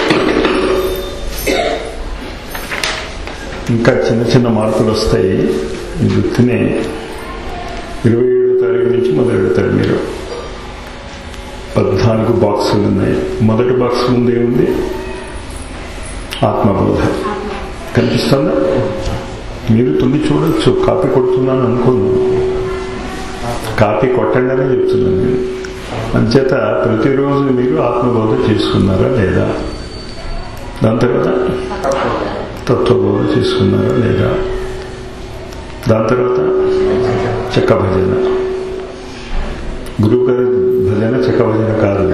[SPEAKER 2] ఇంకా చిన్న చిన్న మార్పులు వస్తాయి. ఇది తినే ఇరవై ఏడో తారీఖు నుంచి మొదలు పెడతారు మీరు. పద్నాలుగు బాక్సులు ఉన్నాయి. మొదటి బాక్స్ ముందే ఉంది ఆత్మబోధ. కనిపిస్తుందా? మీరు తొంగి చూడొచ్చు. కాపీ కొడుతున్నాను అనుకోను, కాపీ కొట్టండి అని చెప్తున్నాను నేను. అంచేత ప్రతిరోజు మీరు ఆత్మబోధ చేసుకున్నారా లేదా? దాని తర్వాత తత్వబోధ చేసుకున్నారా లేదా? దాని తర్వాత చెక్క భజన. గురువు గారి భజన చెక్క భజన కాదు.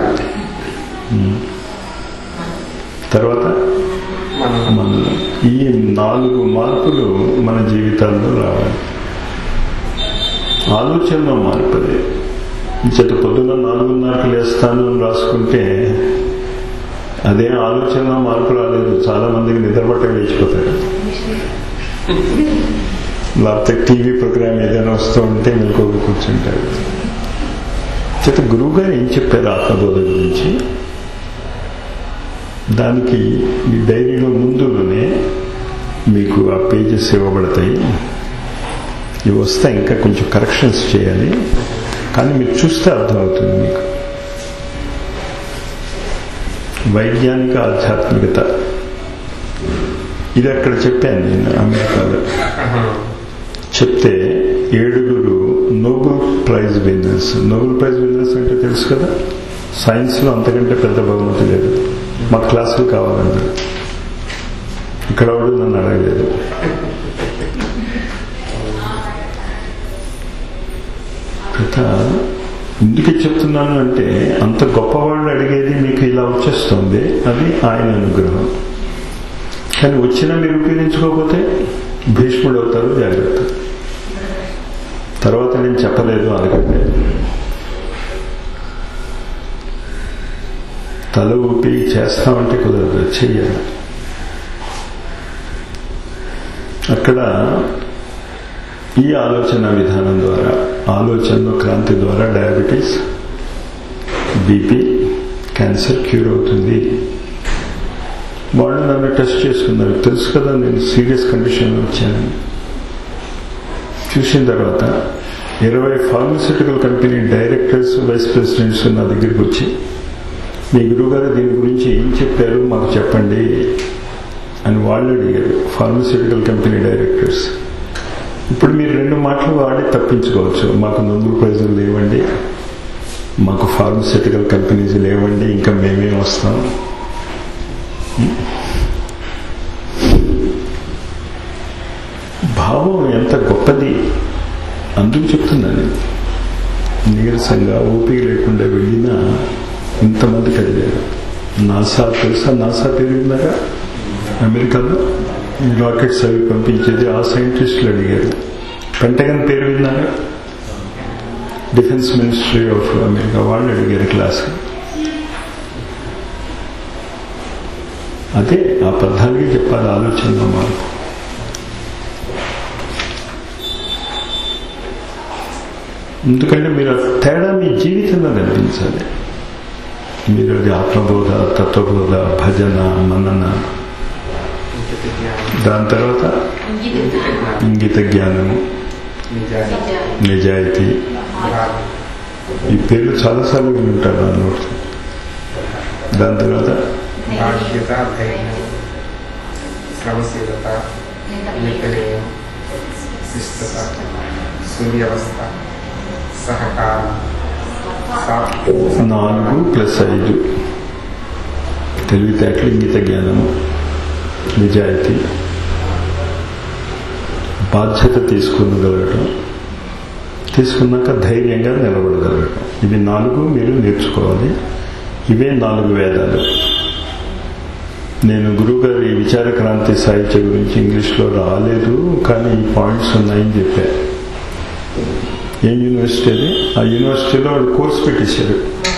[SPEAKER 2] తర్వాత మన ఈ నాలుగు మార్పులు మన జీవితాల్లో రావాలి. ఆలోచనలో మార్పులే. చెట్టు పొద్దున్న నాలుగున్నరకు లేస్తాను అని రాసుకుంటే అదే ఆలోచనలో మార్పు రాలేదు. చాలా మందికి నిద్రపట్ట లేచిపోతారు. లేకపోతే టీవీ ప్రోగ్రామ్ ఏదైనా వస్తూ ఉంటే మీకు కూర్చుంటారు. చేత గురువు గారు ఏం చెప్పారు ఆత్మబోధ గురించి? దానికి ఈ డైరీలో ముందులోనే మీకు ఆ పేజెస్ ఇవ్వబడతాయి. ఇవి వస్తాయి, ఇంకా కొంచెం కరెక్షన్స్ చేయాలి, కానీ మీరు చూస్తే అర్థమవుతుంది మీకు. వైజ్ఞానిక ఆధ్యాత్మికత ఇది అక్కడ చెప్పాను నేను అమెరికాలో. చెప్తే ఏడుగురు Nobel prize winners. Nobel prize winners అంటే తెలుసు కదా, సైన్స్లో అంతకంటే పెద్ద బహుమతి లేదు. మా క్లాసులు కావాలన్నారు. ఇక్కడ వాడు నన్ను అడగలేదు. ఎందుకు చెప్తున్నాను అంటే అంత గొప్పవాళ్ళు అడిగేది మీకు ఇలా వచ్చేస్తుంది, అది ఆయన అనుగ్రహం. కానీ వచ్చినా మీరు ఉపయోగించుకోకపోతే భీష్ముడు అవుతారు, జాగ్రత్త. తర్వాత నేను చెప్పలేదు అనకంటే తల ఊపి చేస్తామంటే కుదరదు, చెయ్యాలి. అక్కడ ఈ ఆలోచన విధానం ద్వారా, ఆలోచనలో క్రాంతి ద్వారా డయాబెటీస్, బీపీ, క్యాన్సర్ క్యూర్ అవుతుంది. వాళ్ళు నన్ను టెస్ట్ చేసుకున్నారు. తెలుసు కదా నేను సీరియస్ కండిషన్లో వచ్చానని. చూసిన తర్వాత ఇరవై pharmaceutical company directors, vice presidents నా దగ్గరికి వచ్చి, మీ గురువుగారు దీని గురించి ఏం చెప్పారు మాకు చెప్పండి అని వాళ్ళు అడిగారు. Pharmaceutical company directors. ఇప్పుడు మీరు రెండు మాటలు వాడి తప్పించుకోవచ్చు. మాకు నోబెల్ ప్రైజులు లేవండి, మాకు ఫార్మస్యూటికల్ కంపెనీస్ లేవండి, ఇంకా మేమేం వస్తాం. భావం ఎంత గొప్పది, అందుకు చెప్తున్నాను. నీరసంగా ఓపిక లేకుండా వెళ్ళినా ఇంతమంది కదిలేరు. నాసా తెలుసా? నాసా పేరు విన్నారా? అమెరికాలో రాకెట్స్ అవి పంపించేది ఆ సైంటిస్టులు అడిగారు. పెంటగన్ పేరు విన్నారా? డిఫెన్స్ మినిస్ట్రీ ఆఫ్ అమెరికా వాళ్ళు అడిగారు క్లాస్. అదే ఆ పద్నాలుగే చెప్పాలి ఆలోచనలో మార్పు. ఎందుకంటే మీరు తేడా మీ జీవితంలో కనిపించాలి. మీరు అది ఆత్మబోధ, తత్వబోధ, భజన, మనన, దాని తర్వాత ఇంగిత జ్ఞానము, నిజాయితీ. ఈ పేర్లు చాలాసార్లు వింటారు అన్నమాట. దాని తర్వాత
[SPEAKER 1] బాధ్యత, ధైర్యం, శ్రమశీలత, నిర్ణయం, శిష్టత, సువ్యవస్థ, సహకారం.
[SPEAKER 2] నాలుగు ప్లస్ ఐదు తెలివితేటలు, ఇంగిత జ్ఞానము, నిజాయితీ, బాధ్యత తీసుకునగలగటం, తీసుకున్నాక ధైర్యంగా నిలబడగలగటం. ఇవి నాలుగు మీరు నేర్చుకోవాలి. ఇవే నాలుగు వేదాలు. నేను గురువుగారి విచార క్రాంతి సాహిత్య గురించి ఇంగ్లీష్లో రాలేదు, కానీ ఈ పాయింట్స్ ఉన్నాయని చెప్పారు. ఏ యూనివర్సిటీ అది? ఆ యూనివర్సిటీలో వాళ్ళు కోర్సు పెట్టేశారు.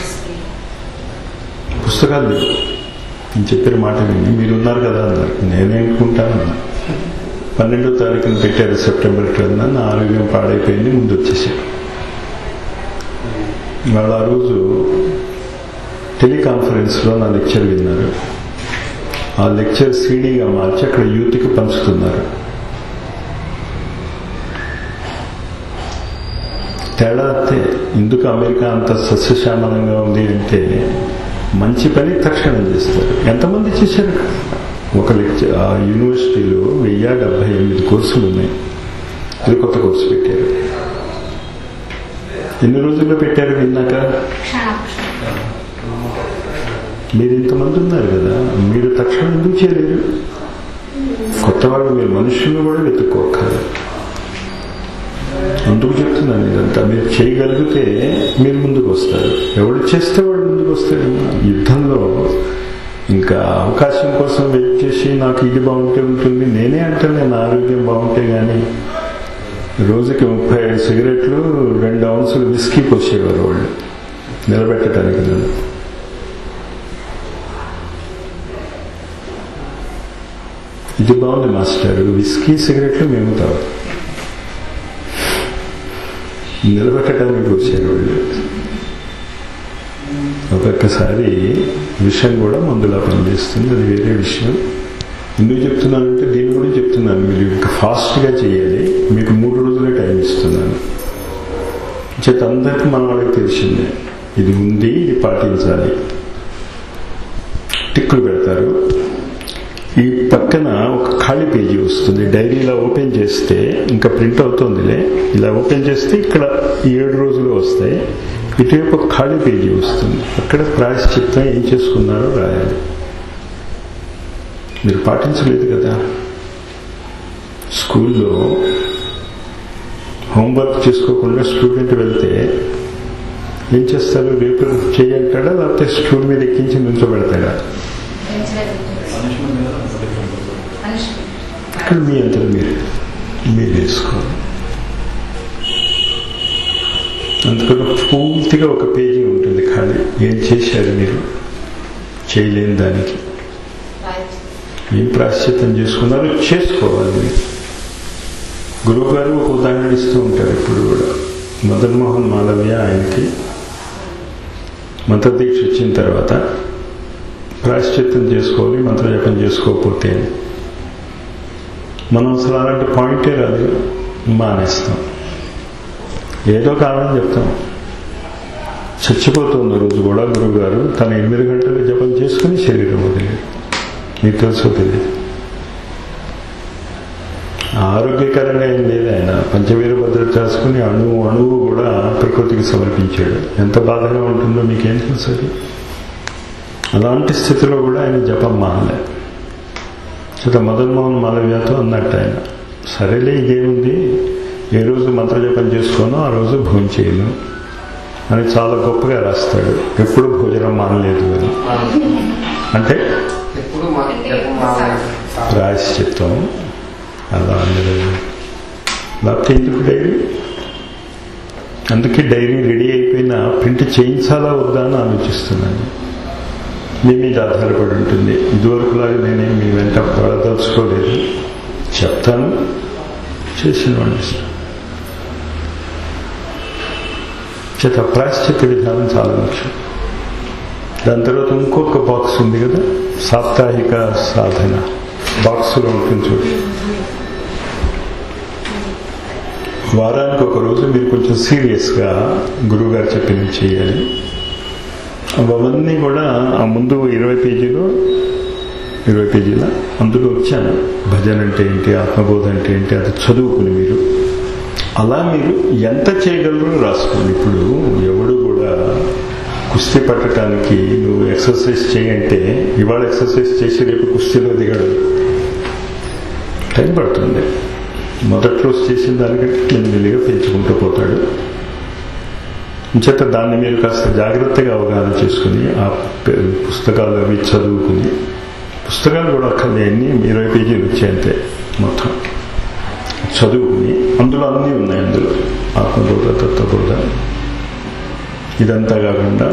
[SPEAKER 2] పుస్తకాలు లేవు. నేను చెప్పిన మాట విని మీరున్నారు కదా అన్నారు. నేనేంటుకుంటానన్నా. పన్నెండో తారీఖున పెట్టారు, సెప్టెంబర్ ట్వెల్వ్. నా ఆరోగ్యం పాడైపోయింది, ముందు వచ్చేసారు. వాళ్ళు ఆ రోజు టెలికాన్ఫరెన్స్లో నా లెక్చర్ విన్నారు. ఆ లెక్చర్ సీడీగా మార్చి అక్కడ యూత్కి పంచుతున్నారు. తేడా అంతే. ఎందుకు అమెరికా అంత సస్యశ్యామలంగా ఉంది అంటే మంచి పని తక్షణం చేస్తారు. ఎంతమంది చేశారు? ఒక లెక్చర్ ఆ యూనివర్సిటీలో వెయ్యి డెబ్బై ఎనిమిది కోర్సులు ఉన్నాయి. ఇది కొత్త కోర్సు పెట్టారు. ఎన్ని రోజుల్లో పెట్టారు విన్నాక? మీరు ఇంతమంది ఉన్నారు కదా, మీరు తక్షణం ఎందుకు చేయలేరు? కొత్త వాళ్ళు మీరు మనుషులను కూడా వెతుక్కోకర్లేదు. అందుకు చెప్తున్నాను ఇదంతా. మీరు చేయగలిగితే మీరు ముందుకు వస్తారు. ఎవడు చేస్తే వాడు ముందుకు వస్తాడు. యుద్ధంలో ఇంకా అవకాశం కోసం వెయిట్ చేసి నాకు ఇది బాగుంటే ఉంటుంది. నేనే అంటాను, నేను ఆరోగ్యం బాగుంటే కానీ రోజుకి ముప్పై ఐదు సిగరెట్లు, రెండు ఔన్సులు విస్కీ పోసేవారు వాళ్ళు నిలబెట్టడానికి. నేను ఇది బాగుంది మాస్టర్, విస్కీ సిగరెట్లు మేము తాగు నిలబెట్టడానికి వచ్చారు వాళ్ళు. ఒక్కొక్కసారి విషయం కూడా మందులా పనిచేస్తుంది, అది వేరే విషయం. ఎందుకు చెప్తున్నానంటే దీని గురించి చెప్తున్నాను. మీరు ఇంకా ఫాస్ట్గా చేయాలి. మీకు మూడు రోజులే టైం ఇస్తున్నాను. చేత అందరికీ మన వాళ్ళకి తెలిసిందే ఇది ఉంది, ఇది పాటించాలి. టిక్కులు పెడతారు. ఈ పక్కన ఒక ఖాళీ పేజీ వస్తుంది. డైరీ ఇలా ఓపెన్ చేస్తే ఇంకా ప్రింట్ అవుతుందిలే, ఇలా ఓపెన్ చేస్తే ఇక్కడ ఏడు రోజులు వస్తాయి. ఇటువైపు ఒక ఖాళీ పేజీ వస్తుంది. అక్కడ ప్రాయశ్చిత్తం ఏం చేసుకున్నారో రాయాలి. మీరు పాటించలేదు కదా. స్కూల్లో హోంవర్క్ చేసుకోకుండా స్టూడెంట్ వెళ్తే ఏం చేస్తారు? రేపు చేయంటాడా లేకపోతే స్టూల్ మీద ఎక్కించి నుంచోబెడతాడా? ఇక్కడ మీ అంతా మీరు మీరు వేసుకోవాలి. అందుకని పూర్తిగా ఒక పేజీ ఉంటుంది ఖాళీ. ఏం చేశారు మీరు చేయలేని దానికి? ఏం ప్రాశ్చిత్తం చేసుకున్నారో చేసుకోవాలి మీరు. గురువు గారు ఒక ఉదాహరణ ఇస్తూ ఉంటారు ఇప్పుడు కూడా. మదన్ మోహన్ మాలవ్య ఆయనకి మంత్రదీక్ష ఇచ్చిన తర్వాత ప్రాశ్చిత్తం చేసుకోవాలి, మంత్రజపం చేసుకోకపోతే. మనం అసలు అలాంటి పాయింటే రాదు, మానేస్తాం. ఏదో కారణం చెప్తాం. చచ్చిపోతున్న రోజు కూడా గురువు గారు తన ఎనిమిది గంటలు జపం చేసుకుని శరీరం వదిలేదు. మీకు తెలుసో తెలియదు. ఆరోగ్యకరంగా ఏం లేదు. ఆయన పంచవీర భద్రత చేసుకుని అణువు అణువు కూడా ప్రకృతికి సమర్పించాడు. ఎంత బాధగా ఉంటుందో మీకేం తెలుసు. అలాంటి స్థితిలో కూడా ఆయన జపం మానలే. చేత మదన్ మోహన్ మాలవ్యతో అన్నట్టు ఆయన, సరేలే ఇదేముంది, ఏ రోజు మంత్రజపం చేసుకోనో ఆ రోజు భోజనం చేయను అని చాలా గొప్పగా రాస్తాడు. ఎప్పుడు భోజనం మానలేదు అని. అంటే ప్రాయశ్చిత్తం అలా అనలేదు. లేకపోతే ఎందుకు డైరీ? అందుకే డైరీ రెడీ అయిపోయినా ప్రింట్ చేయించాలా వద్దా అని ఆలోచిస్తున్నాను. మీ మీద ఆధారపడి ఉంటుంది. ఇదివరకులాగా నేనే మీ వెంట పడదలుచుకోలేదు. చెప్తాను, చేసిన వాళ్ళు చేత ప్రాశ్చిత్య విధానం చాలా ముఖ్యం. దాని తర్వాత ఇంకొక బాక్స్ ఉంది కదా, సాప్తాహిక సాధన బాక్సులో ఉంటుంది చూడు. వారానికి ఒక రోజు మీరు కొంచెం సీరియస్గా గురువుగారు చెప్పింది చేయాలి. అవన్నీ కూడా ఆ ముందు ఇరవై పేజీలో ఇరవై పేజీల అందులో వచ్చాను. భజన అంటే ఏంటి, ఆత్మబోధ అంటే ఏంటి, అది చదువుకుని మీరు అలా మీరు ఎంత చేయగలరో రాసుకోండి. ఇప్పుడు ఎవడు కూడా కుస్తీ పట్టడానికి నువ్వు ఎక్సర్సైజ్ చేయంటే ఇవాళ ఎక్సర్సైజ్ చేసి రేపు కుస్తీలో దిగడు. టైం పడుతుంది. మొదటి రోజు చేసిన దానికంటే మెల్లిగా పెంచుకుంటూ పోతాడు. చేత దాన్ని మీరు కాస్త జాగ్రత్తగా అవగాహన చేసుకుని ఆ పుస్తకాలు అవి చదువుకుని, పుస్తకాలు కూడా అక్కడ అన్ని ఇరవై పేజీలు వచ్చాయంతే మొత్తం చదువుకుని, అందులో అన్నీ ఉన్నాయి. అందులో ఆత్మబోధ, తత్వబోధ, ఇదంతా కాకుండా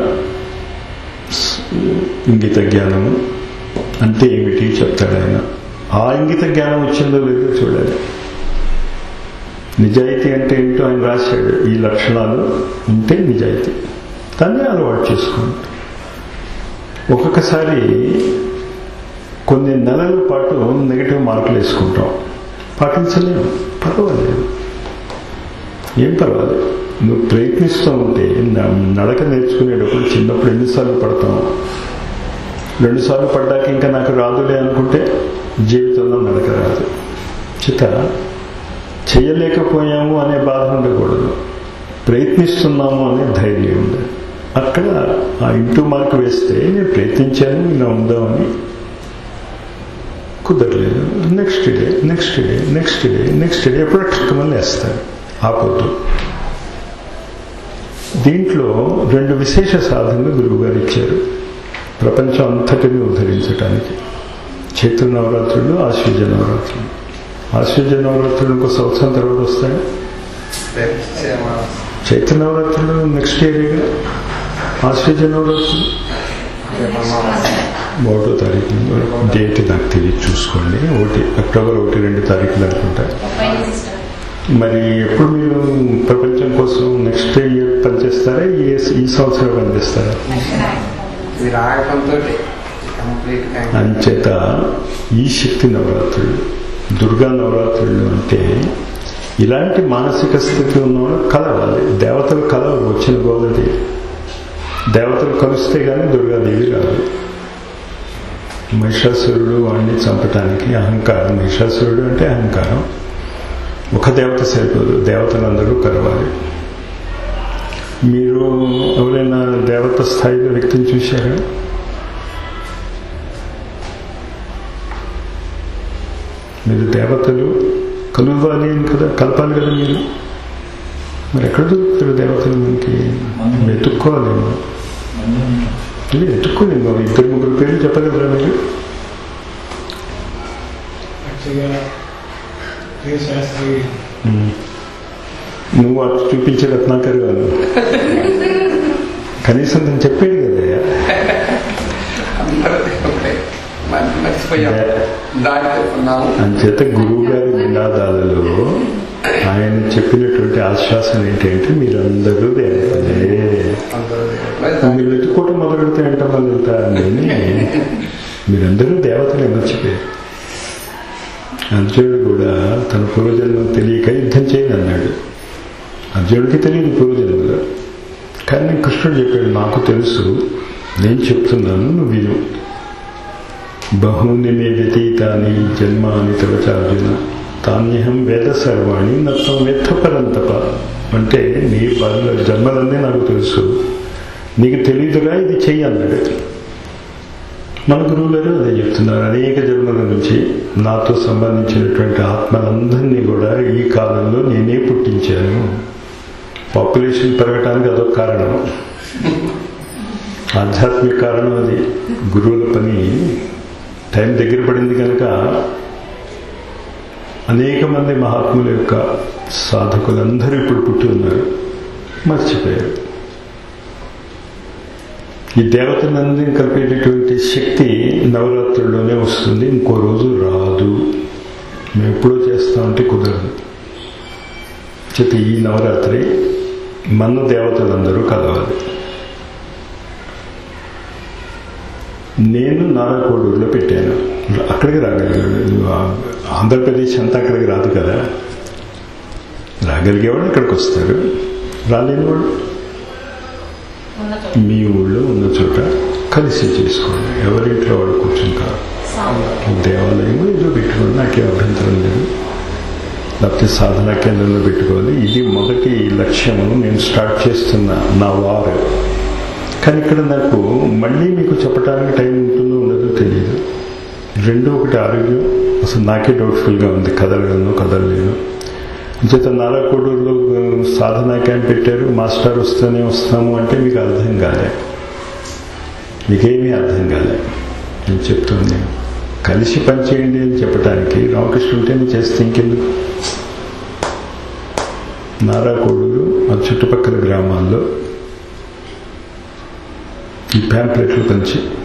[SPEAKER 2] ఇంగిత జ్ఞానము అంటే ఏమిటి చెప్తాడు ఆయన. ఆ ఇంగిత జ్ఞానం వచ్చిందో లేదో చూడాలి. నిజాయితీ అంటే ఏంటో ఆయన రాశాడు. ఈ లక్షణాలు ఉంటే నిజాయితీ, దాన్ని అలవాటు చేసుకోండి. ఒక్కొక్కసారి కొన్ని నెలల పాటు నెగిటివ్ మార్కులు వేసుకుంటాం, పాటించలేము. పర్వాలేదు, ఏం పర్వాలేదు. నువ్వు ప్రయత్నిస్తూ ఉంటే నడక నేర్చుకునేటప్పుడు చిన్నప్పుడు ఎన్నిసార్లు పడతాం, రెండుసార్లు పడ్డాక ఇంకా నాకు రాదులే అనుకుంటే జీవితంలో నడక రాదు. చిత చేయలేకపోయాము అనే బాధ ఉండకూడదు, ప్రయత్నిస్తున్నాము అనే ధైర్యం ఉండాలి. అక్కడ ఆ ఇంటూ మార్కు వేస్తే నేను ప్రయత్నించాను ఇలా ఉందామని, కుదరలేదు, next day next day next day next day ఎప్పుడో టక్కుమని వేస్తారు, ఆపొద్దు. దీంట్లో రెండు విశేష సాధనలు గురువుగారు ఇచ్చారు ప్రపంచం అంతటిని ఉద్ధరించడానికి. చైత్ర నవరాత్రులు, ఆశ్వజ నవరాత్రులు. ఆశ్వజ నవరాత్రులు ఇంకో సంవత్సరం తర్వాత వస్తాయి. చైత్ర నవరాత్రులు నెక్స్ట్ ఇయర్. ఆశ్వజ నవరాత్రులు ఒకటో తారీఖు, డేట్ నాకు తెలియదు, చూసుకోండి. ఒకటి అక్టోబర్ ఒకటి రెండు తారీఖులు అనుకుంటా. మరి ఎప్పుడు మీరు ప్రపంచం కోసం నెక్స్ట్ ఇయర్ పనిచేస్తారా, ఈ సంవత్సరం పనిచేస్తారా? అంచేత ఈ శక్తి నవరాత్రులు, దుర్గా నవరాత్రులు అంటే ఇలాంటి మానసిక స్థితి ఉన్నవాళ్ళు కలవాలి. దేవతలు కలవరు, వచ్చిన గోదటి దేవతలు కలిస్తే కానీ దుర్గాదేవి రాదు. మహిషాసురుడు వాడిని చంపటానికి అహంకారం. మహిషాసురుడు అంటే అహంకారం. ఒక దేవత సరిపోదు, దేవతలందరూ కలవాలి. మీరు ఎవరైనా దేవత స్థాయిలో వ్యక్తిని చూశారా? మీరు దేవతలు కలవాలి అని కదా, కలపాలి కదా మీరు. మరి ఎక్కడ దొరుకుతారు దేవతలు? మనకి వెతుక్కోవాలేమో. ఇది వెతుక్కోలేమో. ఇద్దరు ముగ్గురు పేర్లు చెప్పగలరా మీరు? నువ్వు అటు చూపించే రత్నాకర్ గారు కనీసం నేను చెప్పాడు కదా. అంచేత గురువు గారి నినాదాలలో ఆయన చెప్పినటువంటి ఆశ్వాసన ఏంటంటే మీరందరూ దేవతలే. మీరు వెతుక్కోవటం మొదలు పెడితే అంటే మళ్ళీ మీరందరూ దేవతలు అని చెప్పారు. అర్జునుడు కూడా తన పూర్వజన్మం తెలియక యుద్ధం చేయని అన్నాడు. అర్జునుడికి తెలియదు పూర్వజన్మలో. కానీ కృష్ణుడు చెప్పాడు, నాకు తెలుసు, నేను చెప్తున్నాను, నువ్వు విను. బహూని మే వ్యతీతాని జన్మాని తవచార్జున తాన్యహం వేద సర్వాణి నత్వం వెత్త పరంతప. అంటే నీ పనుల జన్మలన్నీ నాకు తెలుసు, నీకు తెలియదురా ఇది చెయ్యి అన్నాడు. మన గురువు గారు అదే చెప్తున్నారు. అనేక జన్మల నుంచి నాతో సంబంధించినటువంటి ఆత్మలందరినీ కూడా ఈ కాలంలో నేనే పుట్టించాను. పాపులేషన్ పెరగటానికి అదొక కారణం, ఆధ్యాత్మిక కారణం అది. గురువుల పని టైం దగ్గర పడింది కనుక అనేక మంది మహాత్ముల యొక్క సాధకులందరూ ఇప్పుడు పుట్టి ఉన్నారు, మర్చిపోయారు. ఈ దేవతలందరినీ కలిపేటటువంటి శక్తి నవరాత్రుల్లోనే వస్తుంది, ఇంకో రోజు రాదు. మేము ఎప్పుడో చేస్తామంటే కుదరదు. చేత ఈ నవరాత్రి మన దేవతలందరూ కలవాలి. నేను నారాకోడూరులో పెట్టాను, అక్కడికి రాగలిగాడు. ఆంధ్రప్రదేశ్ అంతా అక్కడికి రాదు కదా. రాగలిగేవాడు అక్కడికి వస్తారు, రాలేని వాడు మీ ఊళ్ళో ఉన్న చోట కలిసి చేసుకోండి. ఎవరింట్లో వాడు కూర్చొని కాదు. దేవాలయం ఏదో పెట్టుకోండి, నాకే అభ్యంతరం లేదు. లేకపోతే సాధనా కేంద్రంలో పెట్టుకోవాలి. ఇది మొదటి లక్ష్యము. నేను స్టార్ట్ చేస్తున్న నా వారు. కానీ ఇక్కడ నాకు మళ్ళీ మీకు చెప్పడానికి టైం ఉంటుందో ఉండదో తెలియదు. రెండు ఒకటి ఆరోగ్యం అసలు నాకే డౌట్ఫుల్గా ఉంది, కదలగలను కదలలేను. చేత నారాకోడూరులో సాధనా క్యాంప్ పెట్టారు, మాస్టర్ వస్తూనే వస్తాము అంటే మీకు అర్థం కాలే, మీకేమీ అర్థం కాలే. నేను చెప్తుంది కలిసి పనిచేయండి అని చెప్పడానికి. రామకృష్ణ ఉంటేనే చేస్తే ఇంకెందుకు. నారాకోడూరు ఆ చుట్టుపక్కల గ్రామాల్లో ఈ ప్యాంప్లెట్లు పంచి